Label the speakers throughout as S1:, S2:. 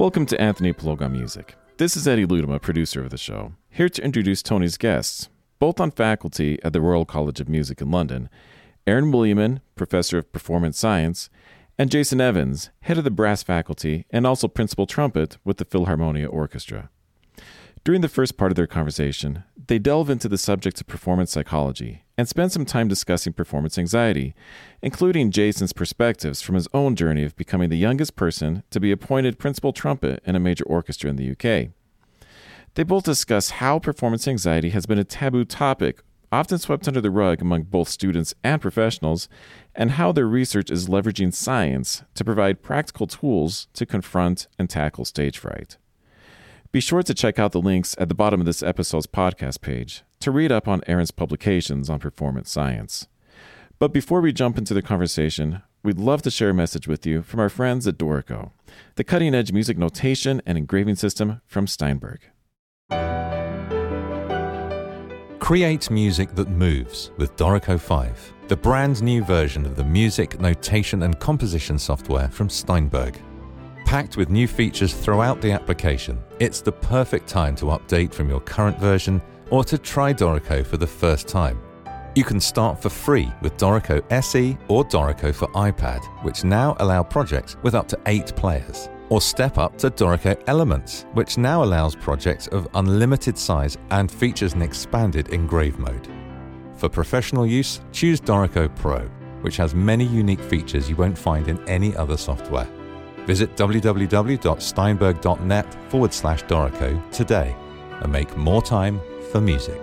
S1: Welcome to Anthony Plug on Music. This is Eddie Ludema, producer of the show, here to introduce Tony's guests, both on faculty at the Royal College of Music in London, Aaron Williamson, professor of performance science, and Jason Evans, head of the brass faculty and also principal trumpet with the Philharmonia Orchestra. During the first part of their conversation, they delve into the subjects of performance psychology and spend some time discussing performance anxiety, including Jason's perspectives from his own journey of becoming the youngest person to be appointed principal trumpet in a major orchestra in the UK. They both discuss how performance anxiety has been a taboo topic, often swept under the rug among both students and professionals, and how their research is leveraging science to provide practical tools to confront and tackle stage fright. Be sure to check out the links at the bottom of this episode's podcast page to read up on Aaron's publications on performance science. But before we jump into the conversation, we'd love to share a message with you from our friends at Dorico, the cutting-edge music notation and engraving system from Steinberg.
S2: Create music that moves with Dorico 5, the brand new version of the music notation and composition software from Steinberg. Packed with new features throughout the application, it's the perfect time to update from your current version or to try Dorico for the first time. You can start for free with Dorico SE or Dorico for iPad, which now allow projects with up to 8 players. Or step up to Dorico Elements, which now allows projects of unlimited size and features an expanded engrave mode. For professional use, choose Dorico Pro, which has many unique features you won't find in any other software. Visit www.steinberg.net/Dorico today and make more time for music.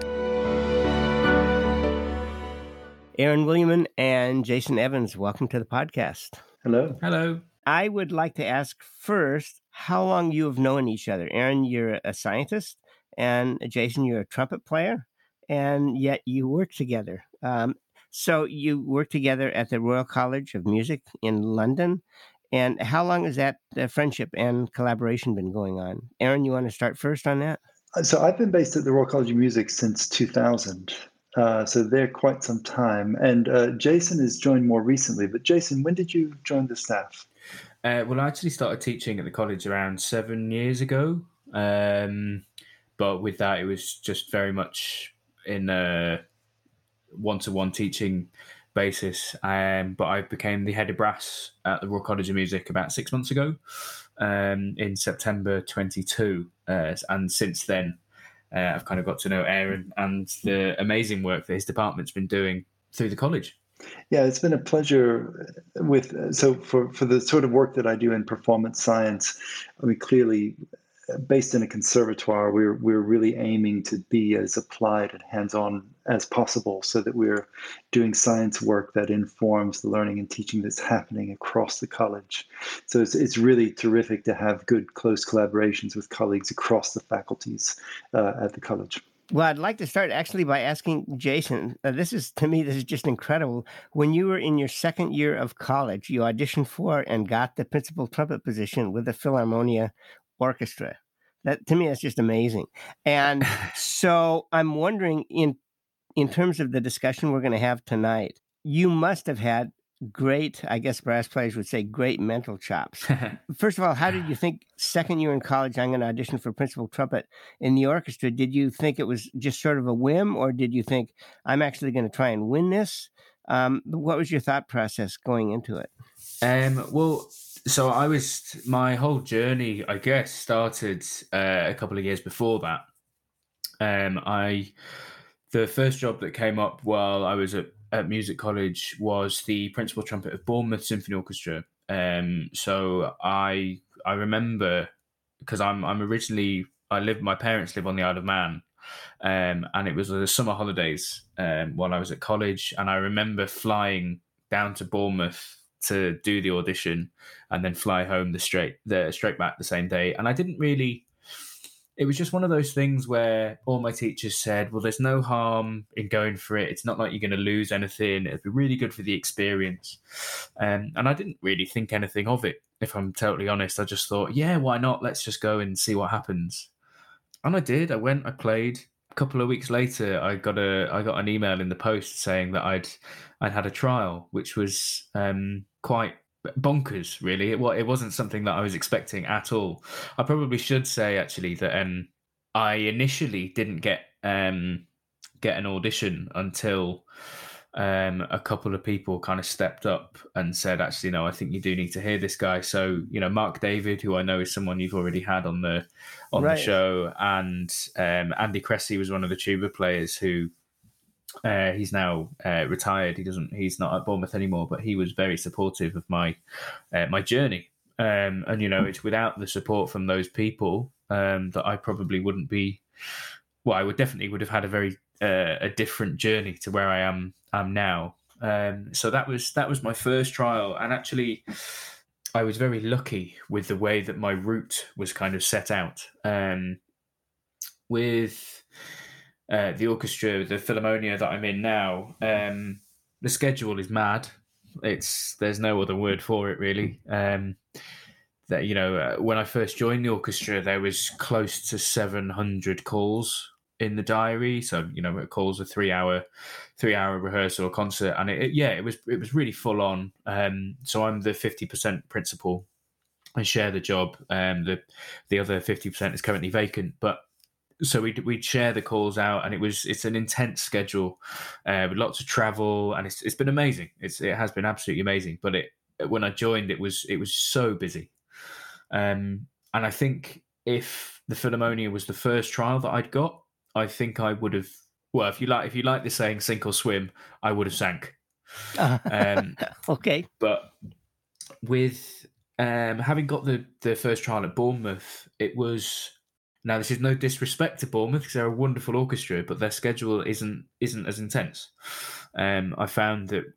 S3: Aaron Williamson and Jason Evans, welcome to the podcast.
S4: Hello.
S5: Hello.
S3: I would like to ask first how long you have known each other. Aaron, you're a scientist, and Jason, you're a trumpet player, and yet you work together. So you work together at the Royal College of Music in London. And how long has that friendship and collaboration been going on? Aaron, you want to start first on that?
S4: So I've been based at the Royal College of Music since 2000. So there quite some time. And Jason has joined more recently. But Jason, when did you join the staff?
S5: Well, I actually started teaching at the college around 7 years ago. But with that, it was just very much in a one-to-one teaching basis. But I became the head of brass at the Royal College of Music about 6 months ago, in September 22. And since then, I've kind of got to know Aaron and the amazing work that his department's been doing through the college.
S4: Yeah, it's been a pleasure for the sort of work that I do in performance science. I mean, clearly, based in a conservatoire, we're really aiming to be as applied and hands-on as possible so that we're doing science work that informs the learning and teaching that's happening across the college. So it's really terrific to have good, close collaborations with colleagues across the faculties at the college.
S3: Well, I'd like to start actually by asking Jason, this is just incredible. When you were in your second year of college, you auditioned for and got the principal trumpet position with the Philharmonia Orchestra. That, to me, that's just amazing. And so I'm wondering, in terms of the discussion we're going to have tonight, you must have had great, I guess brass players would say, great mental chops. First of all, how did you think second year in college, I'm going to audition for principal trumpet in the orchestra? Did you think it was just sort of a whim, or did you think, I'm actually going to try and win this? What was your thought process going into it?
S5: So my whole journey, I guess, started a couple of years before that. The first job that came up while I was at music college was the principal trumpet of Bournemouth Symphony Orchestra. So I remember, because my parents live on the Isle of Man, and it was the summer holidays while I was at college, and I remember flying down to Bournemouth to do the audition and then fly home straight back the same day. And I didn't really. It was just one of those things where all my teachers said, well, there's no harm in going for it. It's not like you're going to lose anything. It'd be really good for the experience. And I didn't really think anything of it, if I'm totally honest. I just thought, yeah, why not? Let's just go and see what happens. And I did. I went, I played. A couple of weeks later, I got an email in the post saying that I'd had a trial, which was quite bonkers, really. It wasn't something that I was expecting at all. I probably should say actually that I initially didn't get an audition until a couple of people kind of stepped up and said, actually, no, I think you do need to hear this guy. So, Mark David, who I know is someone you've already had on the show, and Andy Cressy was one of the tuba players who he's now retired. He's not at Bournemouth anymore, but he was very supportive of my journey. And it's without the support from those people that I probably wouldn't be. Well, I would have had a very a different journey to where I am now. So that was my first trial, and actually, I was very lucky with the way that my route was kind of set out. With the orchestra, the Philharmonia that I'm in now, the schedule is mad. There's no other word for it really. That when I first joined the orchestra, there was close to 700 calls in the diary. So it calls a 3-hour rehearsal or concert, and it was really full on. So I'm the 50% principal. I share the job. The other 50% is currently vacant, but. So we'd share the calls out, and it's an intense schedule with lots of travel, and it's been amazing. It has been absolutely amazing. But when I joined, it was so busy, and I think if the Philharmonia was the first trial that I'd got, I think I would have. Well, if you like the saying "sink or swim," I would have sank.
S3: Okay,
S5: but with having got the first trial at Bournemouth, it was. Now, this is no disrespect to Bournemouth because they're a wonderful orchestra, but their schedule isn't as intense. I found that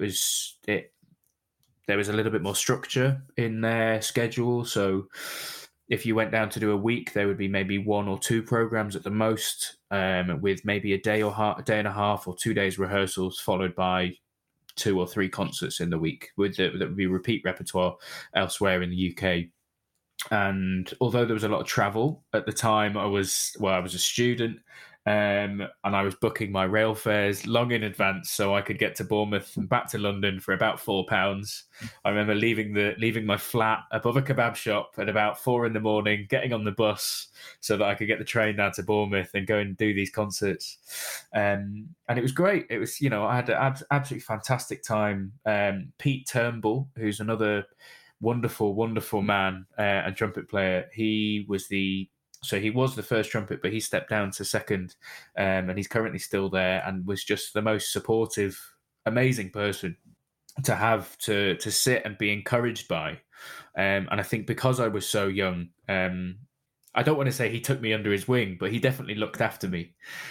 S5: there was a little bit more structure in their schedule. So if you went down to do a week, there would be maybe 1 or 2 programs at the most, with maybe a day and a half or 2 days rehearsals, followed by 2 or 3 concerts in the week. That would be repeat repertoire elsewhere in the UK. And although there was a lot of travel at the time, I was a student, and I was booking my rail fares long in advance so I could get to Bournemouth and back to London for about £4. I remember leaving my flat above a kebab shop at about 4 a.m, getting on the bus so that I could get the train down to Bournemouth and go and do these concerts. And it was great. It was, I had an absolutely fantastic time. Pete Turnbull, who's another wonderful man and trumpet player. He was the first trumpet, but he stepped down to second, and he's currently still there, and was just the most supportive, amazing person to have to sit and be encouraged by. And I think because I was so young, I don't want to say he took me under his wing, but he definitely looked after me.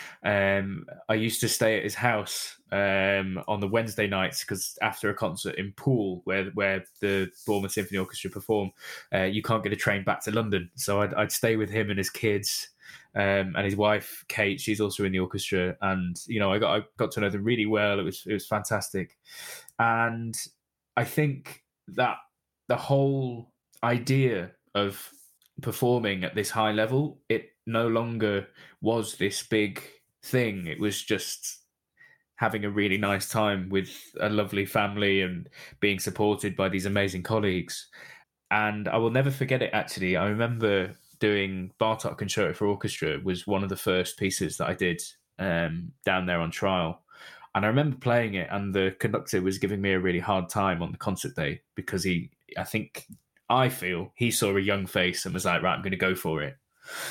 S5: I used to stay at his house on the Wednesday nights, because after a concert in Poole, where the Bournemouth Symphony Orchestra perform, you can't get a train back to London. So I'd stay with him and his kids, and his wife Kate. She's also in the orchestra, and I got to know them really well. It was fantastic, and I think that the whole idea of performing at this high level, it no longer was this big thing. It was just having a really nice time with a lovely family and being supported by these amazing colleagues. And I will never forget it, actually. I remember doing Bartók Concerto for Orchestra was one of the first pieces that I did down there on trial. And I remember playing it, and the conductor was giving me a really hard time on the concert day because I feel he saw a young face and was like, right, I'm going to go for it.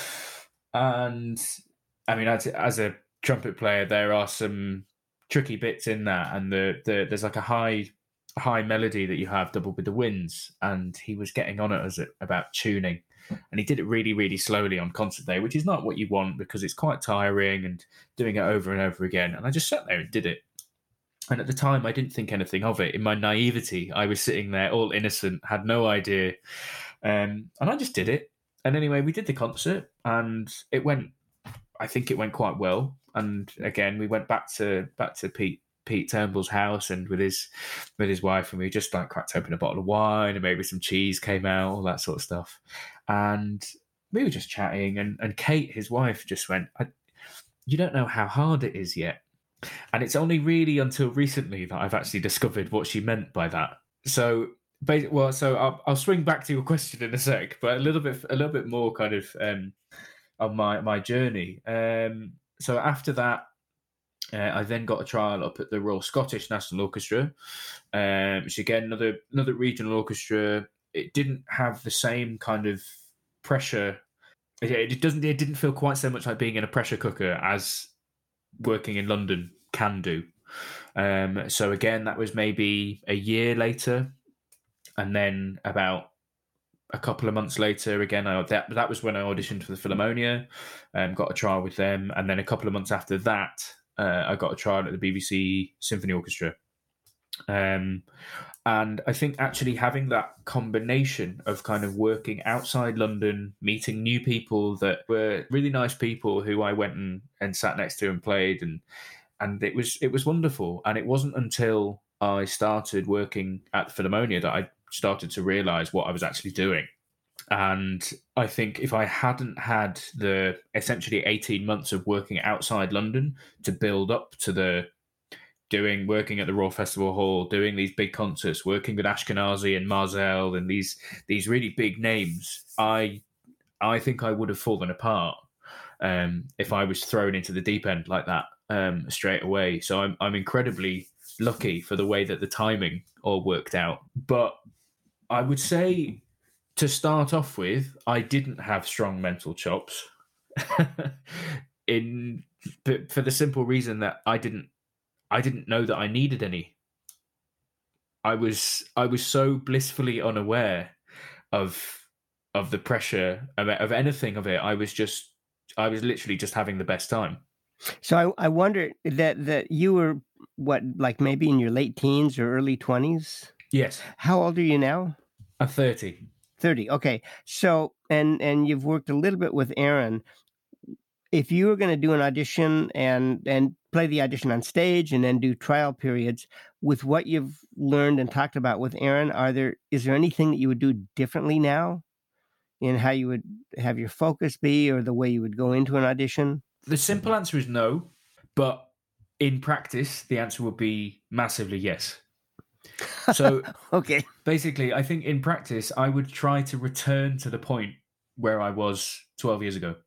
S5: And I mean, as a trumpet player, there are some tricky bits in that, and there's like a high melody that you have doubled with the winds, and he was getting on at us about tuning, and he did it really, really slowly on concert day, which is not what you want because it's quite tiring and doing it over and over again. And I just sat there and did it. And at the time, I didn't think anything of it. In my naivety, I was sitting there all innocent, had no idea. And I just did it. And anyway, we did the concert, and I think it went quite well. And again, we went back to Pete Turnbull's house and with his wife, and we just cracked open a bottle of wine, and maybe some cheese came out, all that sort of stuff. And we were just chatting, and Kate, his wife, just went, "You don't know how hard it is yet." And it's only really until recently that I've actually discovered what she meant by that. So Well, so I'll swing back to your question in a sec, but a little bit more kind of on my journey. So after that, I then got a trial up at the Royal Scottish National Orchestra, which again another regional orchestra. It didn't have the same kind of pressure. It didn't feel quite so much like being in a pressure cooker as working in London can do. So again, that was maybe a year later. And then about a couple of months later, again, that was when I auditioned for the Philharmonia, got a trial with them. And then a couple of months after that, I got a trial at the BBC Symphony Orchestra. And I think actually having that combination of kind of working outside London, meeting new people that were really nice people who I went and sat next to and played, and it was wonderful. And it wasn't until I started working at the Philharmonia that I started to realise what I was actually doing. And I think if I hadn't had the essentially 18 months of working outside London to build up to working at the Royal Festival Hall, doing these big concerts, working with Ashkenazi and Marzel and these really big names, I think I would have fallen apart if I was thrown into the deep end like that straight away. So I'm incredibly lucky for the way that the timing all worked out. But I would say, to start off with, I didn't have strong mental chops. But for the simple reason that I didn't know that I needed any. I was so blissfully unaware of the pressure of anything of it. I was literally just having the best time.
S3: So I wonder that you were what, like maybe in your late teens or early 20s?
S5: Yes.
S3: How old are you now?
S5: I'm 30.
S3: 30. Okay. So and you've worked a little bit with Aaron. If you were going to do an audition and play the audition on stage and then do trial periods, with what you've learned and talked about with Aaron, is there anything that you would do differently now in how you would have your focus be or the way you would go into an audition?
S5: The simple answer is no, but in practice, the answer would be massively yes. So
S3: okay.
S5: Basically, I think in practice, I would try to return to the point where I was 12 years ago.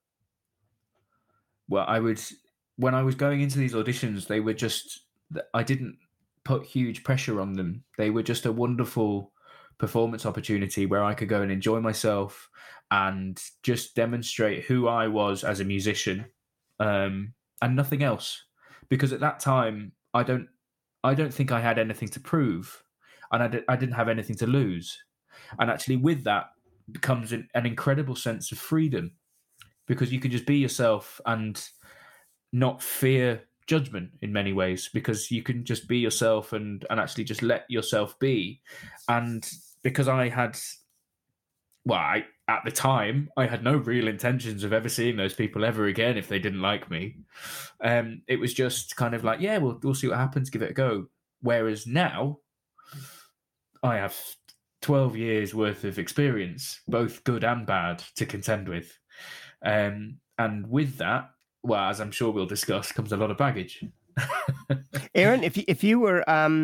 S5: Well, when I was going into these auditions, they were I didn't put huge pressure on them. They were just a wonderful performance opportunity where I could go and enjoy myself and just demonstrate who I was as a musician, and nothing else. Because at that time, I don't think I had anything to prove, and I didn't have anything to lose. And actually, with that becomes an incredible sense of freedom, because you can just be yourself and not fear judgment in many ways, because you can just be yourself and actually just let yourself be. And because at the time, I had no real intentions of ever seeing those people ever again if they didn't like me. It was just kind of like, yeah, we'll see what happens, give it a go. Whereas now, I have 12 years worth of experience, both good and bad, to contend with. And with that, well, as I'm sure we'll discuss, comes a lot of baggage.
S3: Aaron, if you were,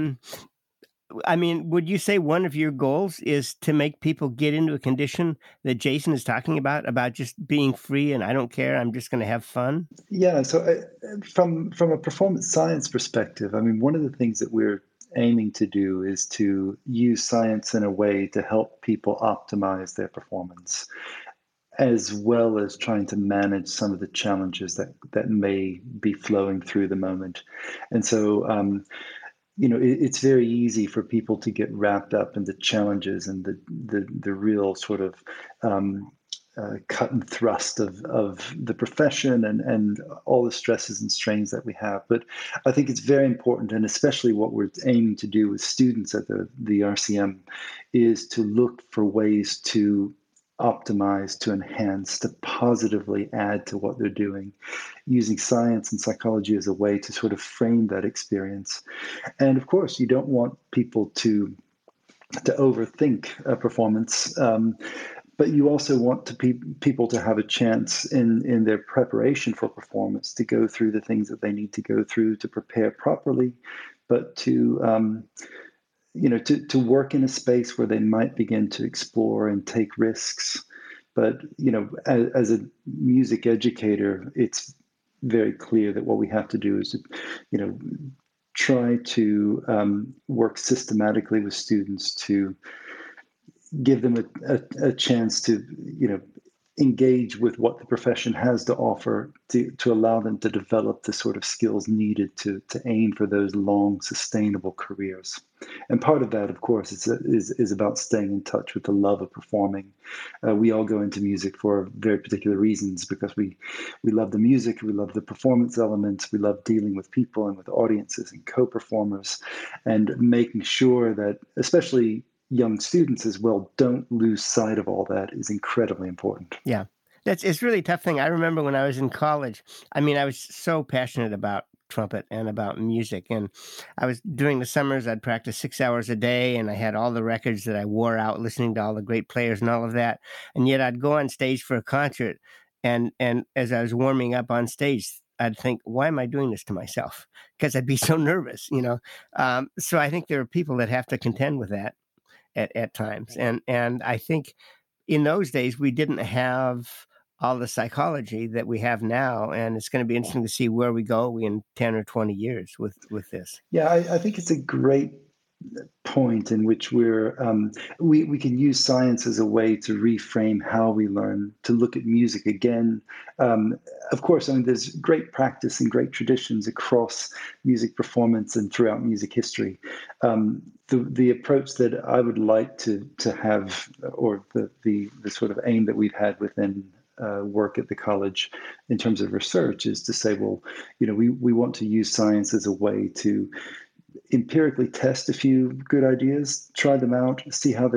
S3: would you say one of your goals is to make people get into a condition that Jason is talking about just being free and I don't care, I'm just going to have fun?
S4: Yeah. So from a performance science perspective, one of the things that we're aiming to do is to use science in a way to help people optimize their performance, as well as trying to manage some of the challenges that may be flowing through the moment. And so, it's very easy for people to get wrapped up in the challenges and the real sort of cut and thrust of the profession and all the stresses and strains that we have. But I think it's very important, and especially what we're aiming to do with students at the RCM, is to look for ways to optimize, to enhance, to positively add to what they're doing, using science and psychology as a way to sort of frame that experience. And of course, you don't want people to overthink a performance, but you also want people to have a chance in their preparation for performance to go through the things that they need to go through to prepare properly, but to to work in a space where they might begin to explore and take risks. But, as a music educator, it's very clear that what we have to do is, try to work systematically with students to give them a chance to, engage with what the profession has to offer to allow them to develop the sort of skills needed to aim for those long, sustainable careers. And part of that, of course, is about staying in touch with the love of performing. We all go into music for very particular reasons because we love the music, we love the performance elements, we love dealing with people and with audiences and co-performers, and making sure that, especially young students as well, don't lose sight of all that is incredibly important.
S3: Yeah, it's really a tough thing. I remember when I was in college, I mean, I was so passionate about trumpet and about music. And I was during the summers, I'd practice 6 hours a day, and I had all the records that I wore out listening to all the great players and all of that. And yet I'd go on stage for a concert, and as I was warming up on stage, I'd think, why am I doing this to myself? Because I'd be so nervous, So I think there are people that have to contend with that at times. And I think in those days, we didn't have all the psychology that we have now. And it's going to be interesting to see where we go in 10 or 20 years with this.
S4: Yeah, I think it's a great point in which we can use science as a way to reframe how we learn, to look at music again. Of course, there's great practice and great traditions across music performance and throughout music history. The approach that I would like to have, or the sort of aim that we've had within work at the college in terms of research, is to say, well, we want to use science as a way to empirically test a few good ideas, try them out, see how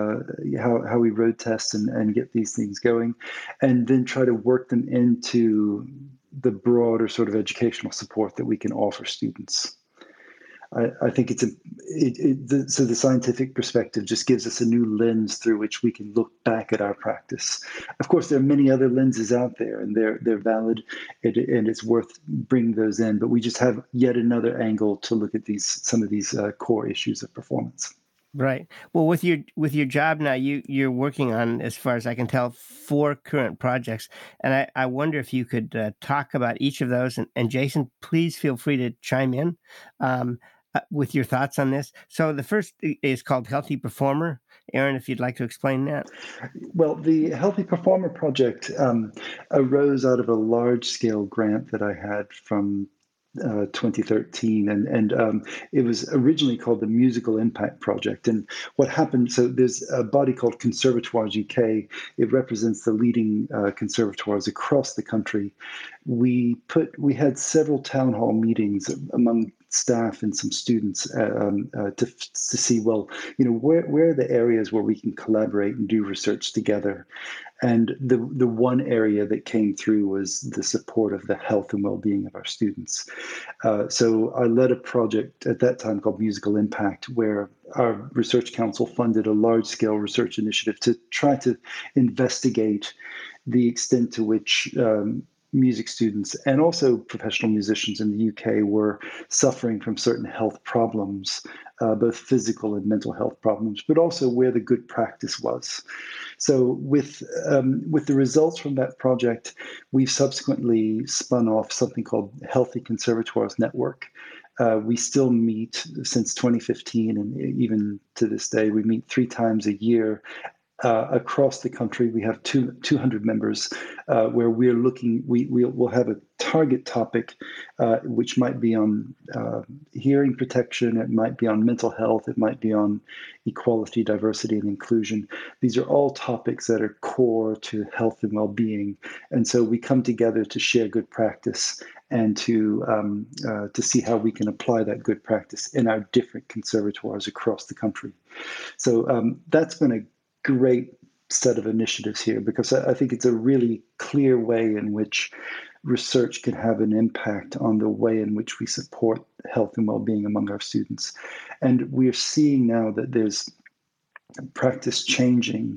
S4: we road test and get these things going, and then try to work them into the broader sort of educational support that we can offer students. I think so the scientific perspective just gives us a new lens through which we can look back at our practice. Of course, there are many other lenses out there, and they're valid, and it's worth bringing those in. But we just have yet another angle to look at some of these core issues of performance.
S3: Right. Well, with your job now, you're working on, as far as I can tell, 4 current projects, and I wonder if you could talk about each of those. And Jason, please feel free to chime in with your thoughts on this. So the first is called Healthy Performer. Aaron, if you'd like to explain that.
S4: Well, the Healthy Performer project arose out of a large-scale grant that I had from 2013, and it was originally called the Musical Impact Project. And what happened, so there's a body called Conservatoires UK. It represents the leading conservatoires across the country. We had several town hall meetings among staff and some students to see, well, where are the areas where we can collaborate and do research together. And the one area that came through was the support of the health and well-being of our students. So I led a project at that time called Musical Impact, where our research council funded a large-scale research initiative to try to investigate the extent to which music students and also professional musicians in the UK were suffering from certain health problems, both physical and mental health problems, but also where the good practice was. So with the results from that project, we've subsequently spun off something called Healthy Conservatoires Network. We still meet since 2015, and even to this day, we meet 3 times a year. Across the country, we have 200 members where we're looking, we'll have a target topic, which might be on hearing protection, it might be on mental health, it might be on equality, diversity, and inclusion. These are all topics that are core to health and well-being. And so we come together to share good practice and to see how we can apply that good practice in our different conservatoires across the country. So that's been a great set of initiatives here, because I think it's a really clear way in which research can have an impact on the way in which we support health and well-being among our students. And we're seeing now that there's practice changing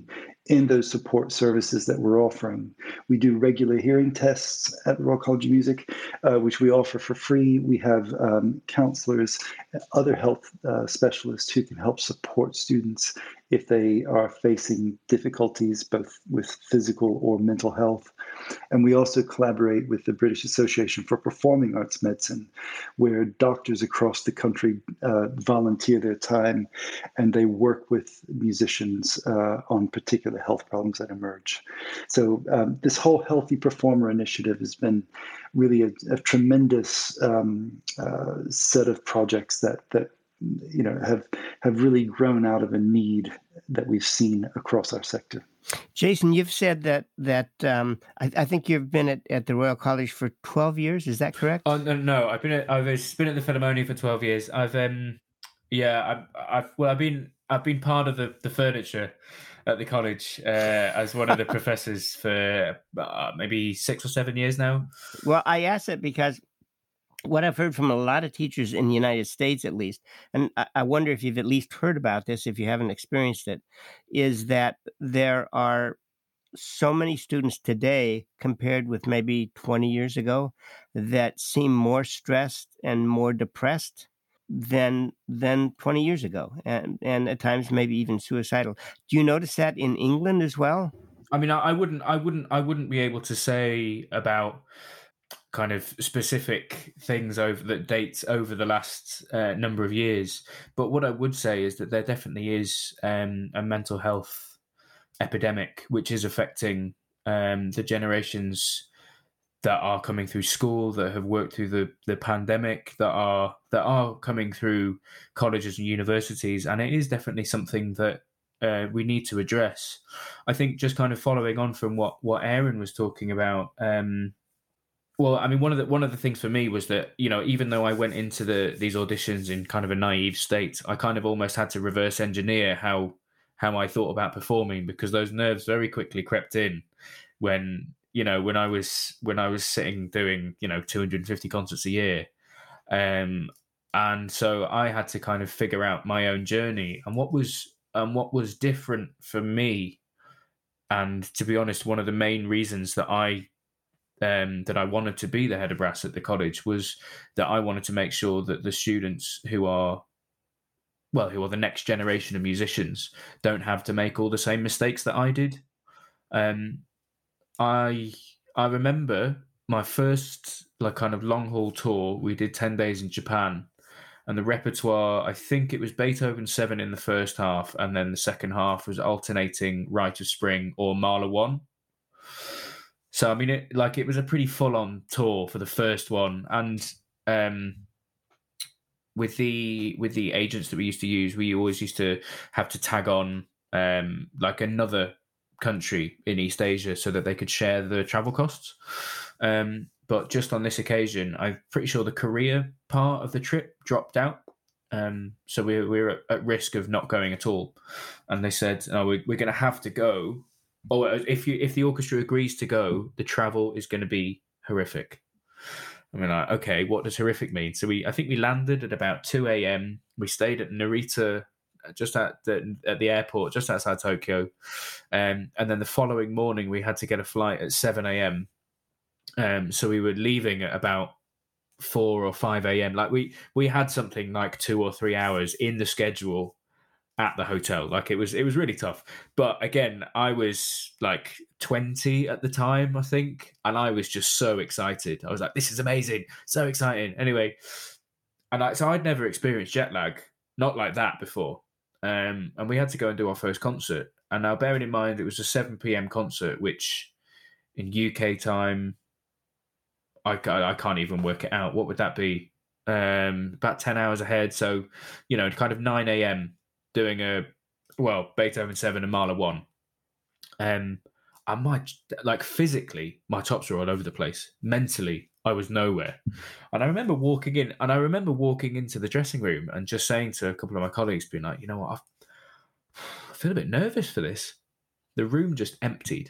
S4: in those support services that we're offering. We do regular hearing tests at the Royal College of Music, which we offer for free. We have counselors, other health specialists who can help support students if they are facing difficulties both with physical or mental health. And we also collaborate with the British Association for Performing Arts Medicine, where doctors across the country volunteer their time and they work with musicians on particular health problems that emerge. So this whole Healthy Performer initiative has been really a tremendous set of projects that have really grown out of a need that we've seen across our sector.
S3: Jason, you've said that I think you've been at the Royal College for 12 years. Is that correct?
S5: Oh no, I've been at the Philharmonia for 12 years. I've been part of the furniture at the college as one of the professors for maybe 6 or 7 years now.
S3: Well, I asked it because what I've heard from a lot of teachers in the United States, at least, and I wonder if you've at least heard about this, if you haven't experienced it, is that there are so many students today compared with maybe 20 years ago that seem more stressed and more depressed than 20 years ago, and at times maybe even suicidal. Do you notice that in England as well?
S5: I mean, I wouldn't be able to say about kind of specific things that dates over the last number of years. But what I would say is that there definitely is a mental health epidemic, which is affecting the generations that are coming through school, that have worked through the pandemic, that are coming through colleges and universities. And it is definitely something that we need to address. I think just kind of following on from what Aaron was talking about, well, I mean, one of the things for me was that, even though I went into these auditions in kind of a naive state, I kind of almost had to reverse engineer how I thought about performing, because those nerves very quickly crept in when I was sitting doing 250 concerts a year, and so I had to kind of figure out my own journey and what was different for me. And to be honest, one of the main reasons that I wanted to be the head of brass at the college was that I wanted to make sure that the students who are the next generation of musicians don't have to make all the same mistakes that I did. I remember my first kind of long haul tour. We did 10 days in Japan, and the repertoire, I think it was Beethoven 7 in the first half, and then the second half was alternating Rite of Spring or Mahler 1. So, I mean, it was a pretty full-on tour for the first one. And with the agents that we used to use, we always used to have to tag on another country in East Asia so that they could share the travel costs. But just on this occasion, I'm pretty sure the Korea part of the trip dropped out. So we were at risk of not going at all. And they said, "Oh, we're going to have to go. Oh, if the orchestra agrees to go, the travel is going to be horrific." I mean, okay, what does horrific mean? So I think we landed at about 2 a.m. We stayed at Narita, just at the airport, just outside Tokyo, and then the following morning we had to get a flight at 7 a.m. So we were leaving at about 4 or 5 a.m. Like we had something like 2 or 3 hours in the schedule at the hotel. Like it was really tough. But again, I was like 20 at the time, I think, and I was just so excited. I was like, this is amazing, so exciting. Anyway, and so I'd never experienced jet lag, not like that before. And we had to go and do our first concert. And now, bearing in mind, it was a 7 p.m. concert, which in UK time, I can't even work it out. What would that be? About 10 hours ahead. So, kind of 9 a.m. doing Beethoven 7 and Mahler 1. And physically, my tops were all over the place. Mentally, I was nowhere. And I remember walking into the dressing room and just saying to a couple of my colleagues, being like, you know what, I feel a bit nervous for this. The room just emptied.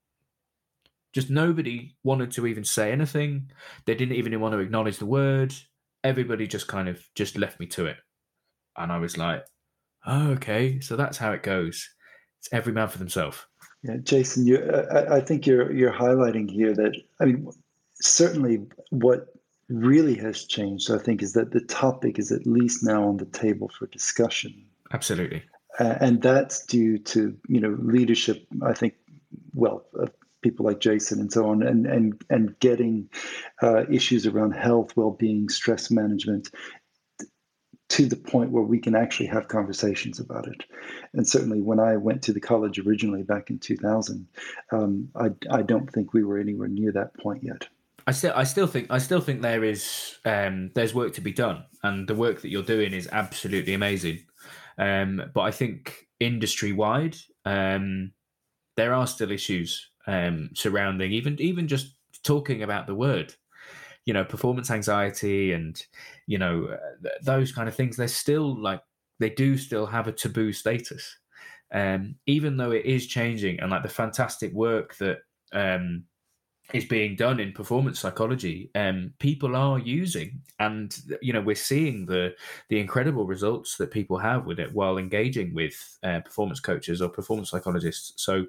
S5: Just nobody wanted to even say anything. They didn't even want to acknowledge the word. Everybody just kind of just left me to it. And I was like, oh, okay, so that's how it goes. It's every man for themselves.
S4: Yeah, Jason, I think you're highlighting here that, I mean, certainly what really has changed, I think, is that the topic is at least now on the table for discussion.
S5: Absolutely.
S4: And that's due to, leadership, I think, well, people like Jason and so on, and getting issues around health, well-being, stress management to the point where we can actually have conversations about it. And certainly when I went to the college originally back in 2000, I don't think we were anywhere near that point yet.
S5: I still think there is there's work to be done, and the work that you're doing is absolutely amazing. But I think industry wide, there are still issues surrounding even just talking about the word, performance anxiety and those kind of things. They're still they do still have a taboo status, even though it is changing, and like the fantastic work that is being done in performance psychology, people are using, and we're seeing the incredible results that people have with it while engaging with performance coaches or performance psychologists. So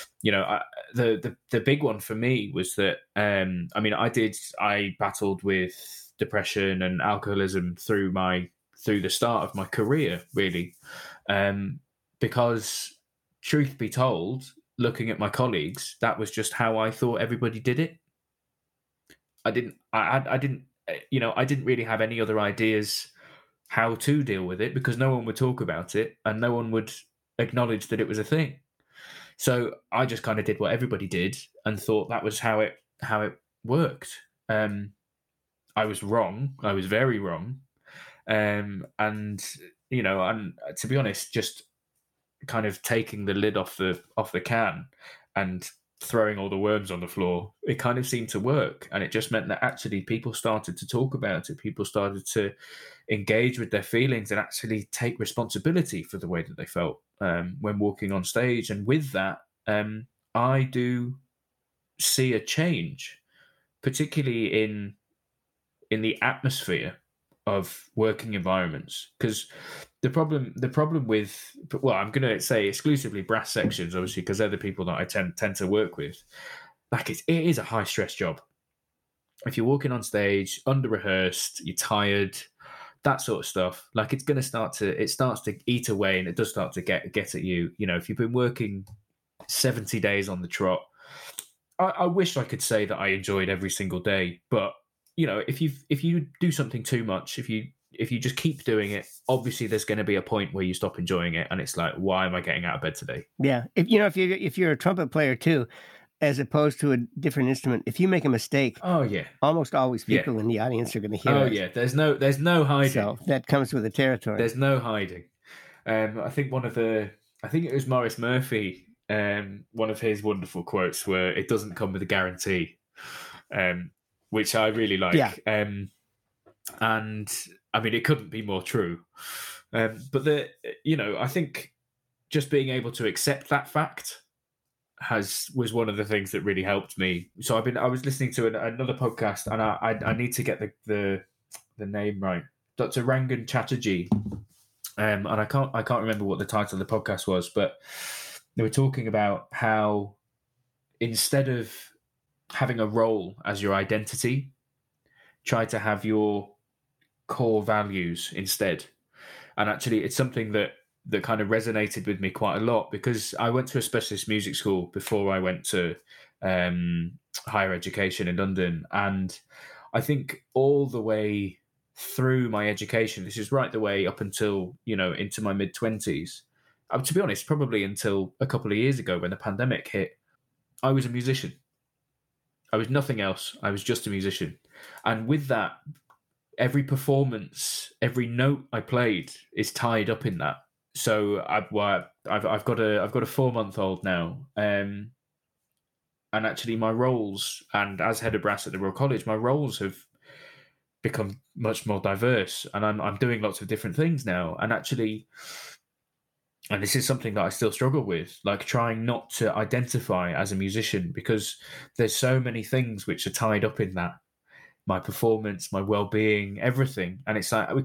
S5: the big one for me was that I battled with depression and alcoholism through the start of my career, really, because truth be told, looking at my colleagues, that was just how I thought everybody did it. I didn't really have any other ideas how to deal with it, because no one would talk about it and no one would acknowledge that it was a thing. So I just kind of did what everybody did and thought that was how it worked. I was wrong. I was very wrong. And to be honest, just kind of taking the lid off the can and throwing all the worms on the floor, it kind of seemed to work. And it just meant that actually people started to talk about it. People started to engage with their feelings and actually take responsibility for the way that they felt when walking on stage. And with that, I do see a change, particularly in the atmosphere of working environments, because the problem with, well, I'm going to say exclusively brass sections, obviously, because they're the people that I tend to work with. Like it is a high stress job. If you're walking on stage, under rehearsed, you're tired, that sort of stuff. Like it starts to eat away, and it does start to get at you. If you've been working 70 days on the trot, I wish I could say that I enjoyed every single day, but if you do something too much, if you just keep doing it, obviously there's going to be a point where you stop enjoying it, and it's like, why am I getting out of bed today?
S3: Yeah, if you're a trumpet player too, as opposed to a different instrument, if you make a mistake, almost always people in the audience are going to hear it.
S5: Oh yeah, there's no hiding.
S3: So that comes with the territory.
S5: There's no hiding. I think it was Maurice Murphy. One of his wonderful quotes were, "It doesn't come with a guarantee." Which I really like. Yeah. And I mean, it couldn't be more true. But I think just being able to accept that fact was one of the things that really helped me. So I was listening to another podcast, and I need to get the name right. Dr. Rangan Chatterjee. And I can't remember what the title of the podcast was, but they were talking about how instead of having a role as your identity, try to have your core values instead. And actually it's something that kind of resonated with me quite a lot, because I went to a specialist music school before I went to higher education in London. And I think all the way through my education, this is right the way up until, into my mid-20s, to be honest, probably until a couple of years ago when the pandemic hit, I was a musician. I was nothing else. I was just a musician. And with that, every performance, every note I played is tied up in that. So I've got a 4-month-old now. And actually my roles, and as head of brass at the Royal College, my roles have become much more diverse, and I'm doing lots of different things now. And actually, and this is something that I still struggle with, like trying not to identify as a musician, because there's so many things which are tied up in that. My performance, my well-being, everything. And it's like,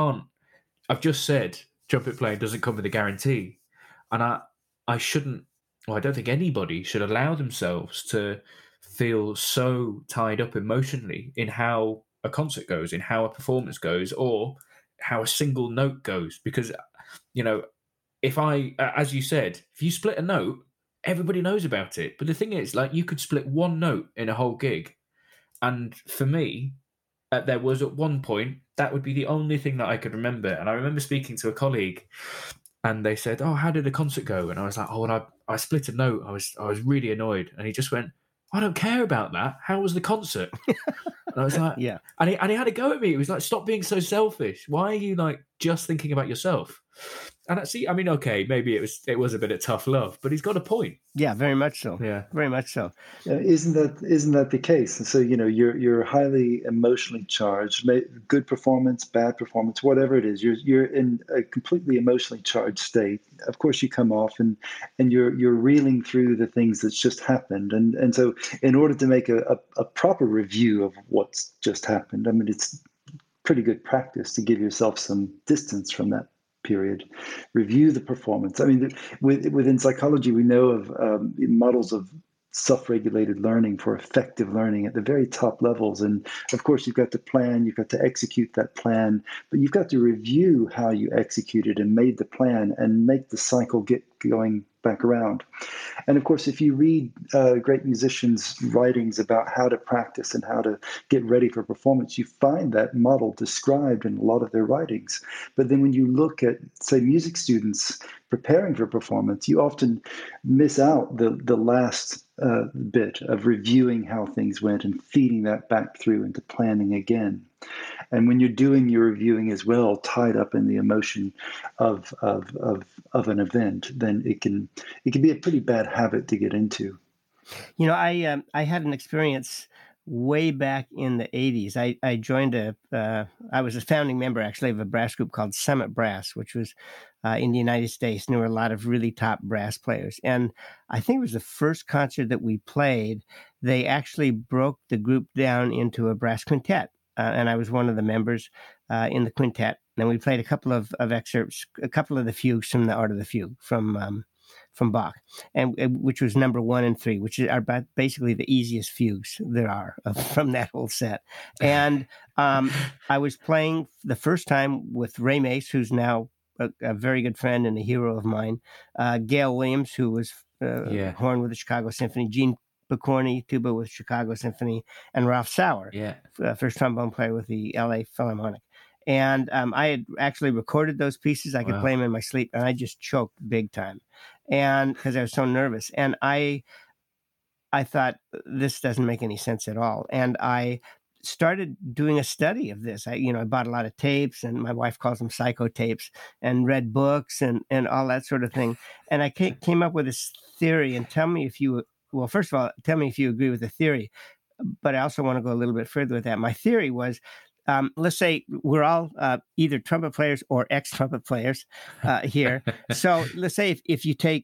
S5: I've just said trumpet playing doesn't come with a guarantee. And I shouldn't or I don't think anybody should allow themselves to feel so tied up emotionally in how a concert goes, in how a performance goes, or how a single note goes. Because, if as you said, if you split a note, everybody knows about it. But the thing is, like, you could split one note in a whole gig. And for me, there was at one point, that would be the only thing that I could remember. And I remember speaking to a colleague, and they said, "Oh, how did the concert go?" And I was like, "Oh, and I split a note. I was really annoyed." And he just went, "I don't care about that. How was the concert?" And I was like,
S3: Yeah.
S5: And he had a go at me. He was like, "Stop being so selfish. Why are you like just thinking about yourself?" And okay, maybe it was a bit of tough love, but he's got a point.
S3: Yeah, very much so.
S5: Yeah,
S3: very much so.
S4: Isn't that the case? And so you're highly emotionally charged. Good performance, bad performance, whatever it is, you're in a completely emotionally charged state. Of course, you come off and you're reeling through the things that's just happened. And so in order to make a proper review of what's just happened, I mean, it's pretty good practice to give yourself some distance from that period. Review the performance. I mean, within psychology, we know of models of self-regulated learning for effective learning at the very top levels. And of course, you've got to plan, you've got to execute that plan, but you've got to review how you executed and made the plan and make the cycle get going back around. And of course, if you read great musicians' writings about how to practice and how to get ready for performance, you find that model described in a lot of their writings. But then when you look at, say, music students preparing for performance, you often miss out the last bit of reviewing how things went and feeding that back through into planning again. And when you're doing your reviewing as well, tied up in the emotion of an event, then it can be a pretty bad habit to get into.
S3: I had an experience way back in the 80s. I joined I was a founding member actually of a brass group called Summit Brass, which was in the United States. And there were a lot of really top brass players. And I think it was the first concert that we played, they actually broke the group down into a brass quintet. And I was one of the members in the quintet. And we played a couple of excerpts, a couple of the fugues from the Art of the Fugue from Bach, and which was number 1 and 3, which are basically the easiest fugues there are from that whole set. And I was playing the first time with Ray Mace, who's now a very good friend and a hero of mine, Gail Williams, who was horn with the Chicago Symphony, Gene Picorni, tuba with Chicago Symphony, and Ralph Sauer, first trombone player with the LA Philharmonic. And I had actually recorded those pieces. I could play them in my sleep, and I just choked big time, and because I was so nervous. And I thought, this doesn't make any sense at all. And I started doing a study of this. I bought a lot of tapes, and my wife calls them psycho tapes, and read books and all that sort of thing. And I came up with this theory. And tell me if you first of all, tell me if you agree with the theory. But I also want to go a little bit further with that. My theory was, let's say we're all either trumpet players or ex-trumpet players here. So let's say if you take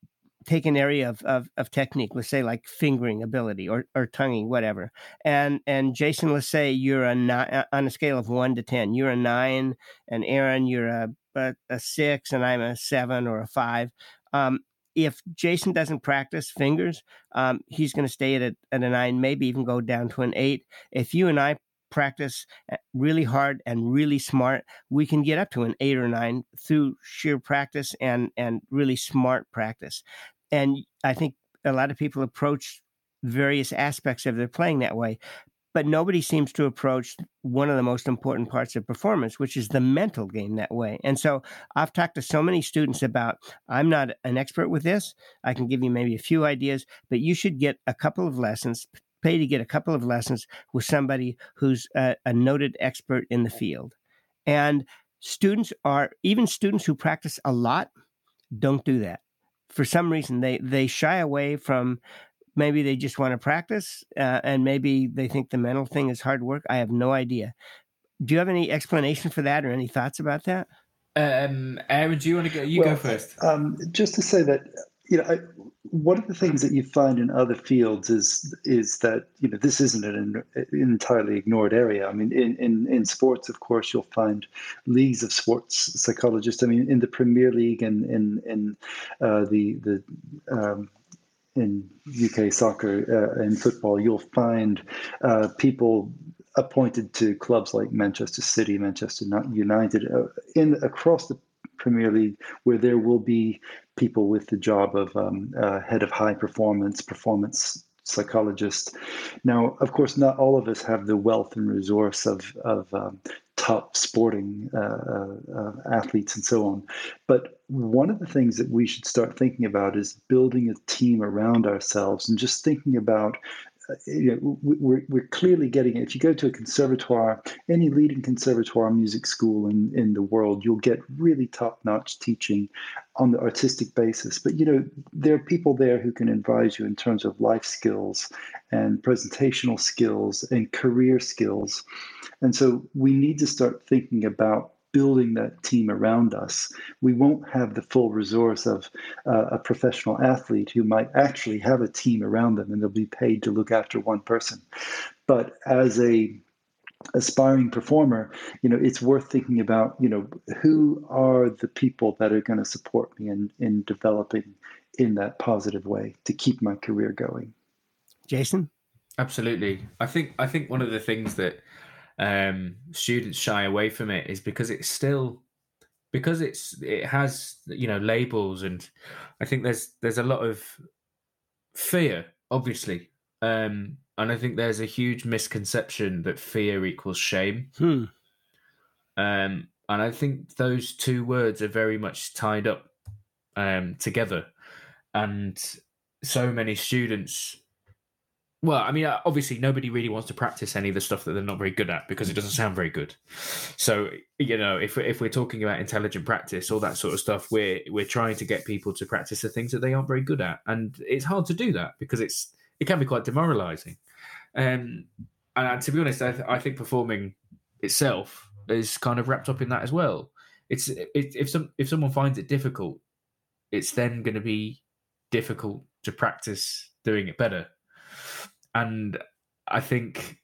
S3: an area of technique, let's say like fingering ability or tonguing, whatever. And Jason, let's say you're on a scale of 1 to 10, you're a 9, and Aaron, you're a 6, and I'm a 7 or a 5. If Jason doesn't practice fingers, he's going to stay at a 9, maybe even go down to an 8. If you and I practice really hard and really smart, we can get up to an 8 or 9 through sheer practice and really smart practice. And I think a lot of people approach various aspects of their playing that way, but nobody seems to approach one of the most important parts of performance, which is the mental game, that way. And so I've talked to so many students about, I'm not an expert with this. I can give you maybe a few ideas, but you should get a couple of lessons, pay to get a couple of lessons with somebody who's a noted expert in the field. And even students who practice a lot don't do that. For some reason, they shy away from, maybe they just want to practice, and maybe they think the mental thing is hard work. I have no idea. Do you have any explanation for that or any thoughts about that?
S5: Aaron, do you want to go? Go first.
S4: Just to say that, one of the things that you find in other fields is that this isn't an entirely ignored area. I mean, in sports, of course, you'll find leagues of sports psychologists. I mean, in the Premier League and in UK soccer and football, you'll find people appointed to clubs like Manchester City, Manchester United, across the Premier League, where there will be people with the job of head of high performance psychologist. Now, of course, not all of us have the wealth and resource of top sporting athletes and so on. But one of the things that we should start thinking about is building a team around ourselves, and just thinking about we're clearly getting it. If you go to a conservatoire, any leading conservatoire music school in the world, you'll get really top-notch teaching on the artistic basis. But there are people there who can advise you in terms of life skills and presentational skills and career skills. And so we need to start thinking about building that team around us. We won't have the full resource of a professional athlete who might actually have a team around them and they'll be paid to look after one person. But as a aspiring performer, it's worth thinking about, who are the people that are going to support me in developing in that positive way to keep my career going. Jason?
S5: Absolutely. I think one of the things that students shy away from it is because it has labels, and I think there's a lot of fear, obviously, and I think there's a huge misconception that fear equals shame. And I think those two words are very much tied up together, and so many students. Well, I mean, obviously, nobody really wants to practice any of the stuff that they're not very good at because it doesn't sound very good. So, if we're talking about intelligent practice, all that sort of stuff, we're trying to get people to practice the things that they aren't very good at, and it's hard to do that because it can be quite demoralising. And to be honest, I think performing itself is kind of wrapped up in that as well. If someone finds it difficult, it's then going to be difficult to practice doing it better. And I think,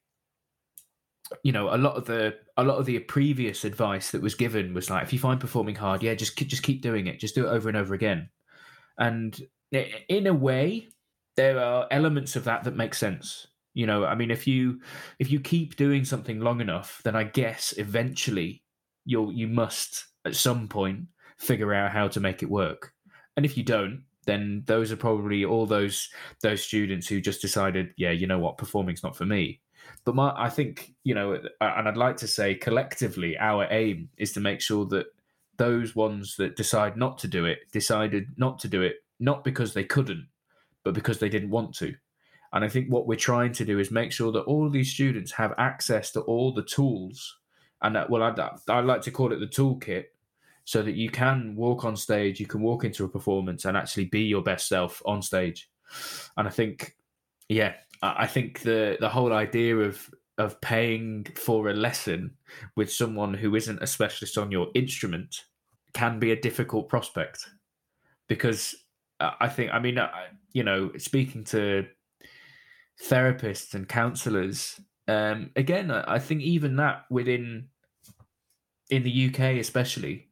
S5: a lot of the previous advice that was given was like, if you find performing hard, just keep doing it, just do it over and over again. And in a way, there are elements of that make sense. I mean, if you keep doing something long enough, then I guess eventually you must at some point figure out how to make it work. And if you don't, then those are probably all those students who just decided, performing's not for me. But I think, and I'd like to say collectively, our aim is to make sure that those ones that decide not to do it, decided not to do it, not because they couldn't, but because they didn't want to. And I think what we're trying to do is make sure that all of these students have access to all the tools. And I'd like to call it the toolkit, so that you can walk on stage, you can walk into a performance and actually be your best self on stage. And I think, I think the whole idea of paying for a lesson with someone who isn't a specialist on your instrument can be a difficult prospect. Because I think, speaking to therapists and counsellors, again, I think even that in the UK especially,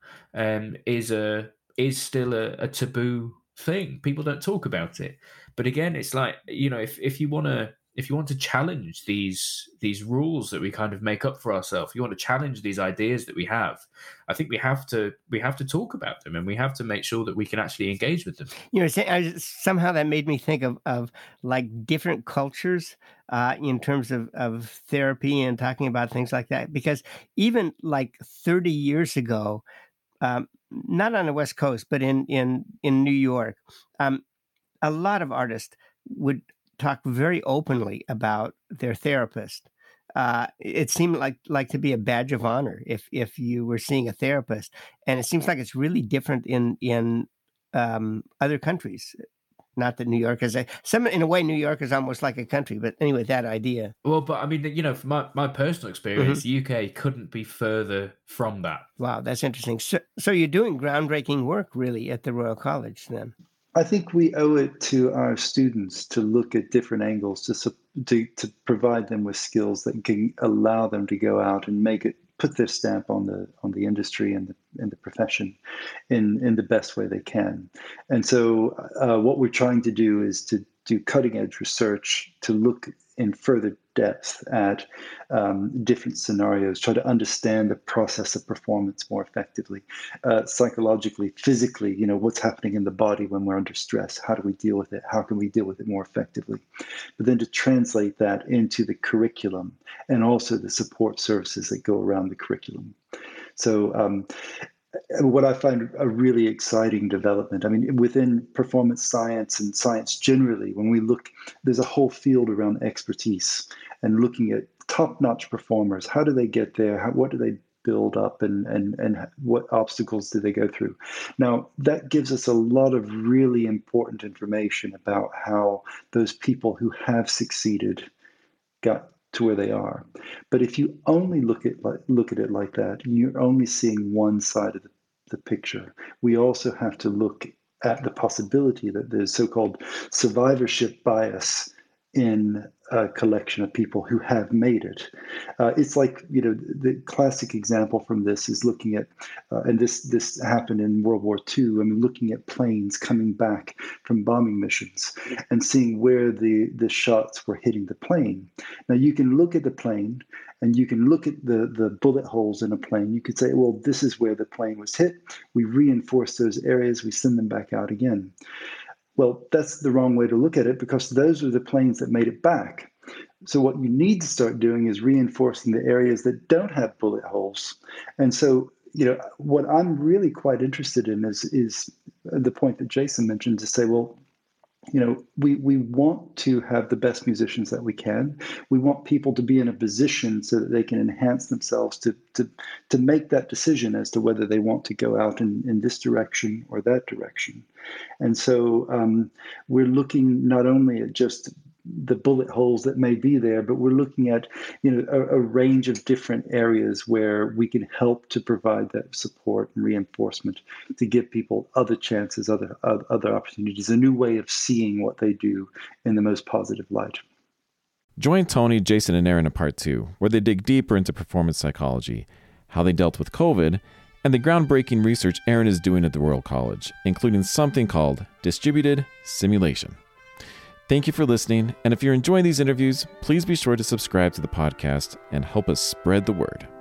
S5: is still a taboo thing. People don't talk about it. But again, it's like, if you want to challenge these rules that we kind of make up for ourselves, you want to challenge these ideas that we have, I think we have to talk about them, and we have to make sure that we can actually engage with them.
S3: Somehow that made me think of like different cultures in terms of therapy and talking about things like that. Because even like 30 years ago, not on the West Coast, but in New York, a lot of artists would talk very openly about their therapist. It seemed like to be a badge of honor if you were seeing a therapist, and it seems like it's really different in other countries. Not that New York is in a way, New York is almost like a country, but anyway, that idea.
S5: Well, but I mean, from my personal experience, the UK couldn't be further from that.
S3: Wow, that's interesting. So you're doing groundbreaking work, really, at the Royal College, then?
S4: I think we owe it to our students to look at different angles to provide them with skills that can allow them to go out and put their stamp on the industry and the profession in the best way they can. And so what we're trying to do is to do cutting edge research to look in further depth at different scenarios, try to understand the process of performance more effectively, psychologically, physically, what's happening in the body when we're under stress, how do we deal with it, how can we deal with it more effectively, but then to translate that into the curriculum and also the support services that go around the curriculum. So what I find a really exciting development, within performance science and science generally, when we look, there's a whole field around expertise and looking at top-notch performers. How do they get there? What do they build up and what obstacles do they go through? Now, that gives us a lot of really important information about how those people who have succeeded got to where they are. But if you only look at it like that, you're only seeing one side of the picture. We also have to look at the possibility that there's so-called survivorship bias in a collection of people who have made it. It's like, the classic example from this is looking at, and this happened in World War II, looking at planes coming back from bombing missions and seeing where the shots were hitting the plane. Now you can look at the plane and you can look at the bullet holes in a plane. You could say, well, this is where the plane was hit. We reinforce those areas, we send them back out again. Well, that's the wrong way to look at it because those are the planes that made it back. So what you need to start doing is reinforcing the areas that don't have bullet holes. And so, what I'm really quite interested in is the point that Jason mentioned to say, well, we want to have the best musicians that we can. We want people to be in a position so that they can enhance themselves to make that decision as to whether they want to go out in this direction or that direction. And so we're looking not only at just the bullet holes that may be there, but we're looking at a range of different areas where we can help to provide that support and reinforcement to give people other chances, other opportunities, a new way of seeing what they do in the most positive light.
S1: Join Tony, Jason, and Aaron in part 2, where they dig deeper into performance psychology, how they dealt with COVID, and the groundbreaking research Aaron is doing at the Royal College, including something called distributed simulation. Thank you for listening, and if you're enjoying these interviews, please be sure to subscribe to the podcast and help us spread the word.